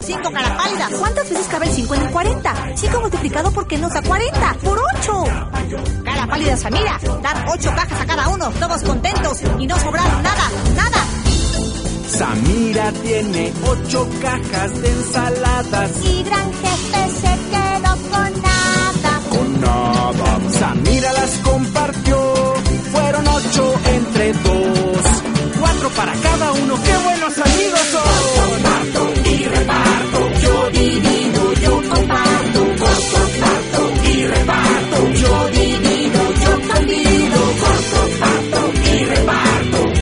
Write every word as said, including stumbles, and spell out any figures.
cinco cara pálida. ¿Cuántas veces cabe el cinco en el cuarenta? cinco multiplicado por qué nos da cuarenta. ¡Por ocho! Cara pálida, Samira. Dar ocho cajas a cada uno, todos contentos y no sobraron nada, nada. Samira tiene ocho cajas de ensaladas. Y Gran Jefe se quedó con nada. Con nada.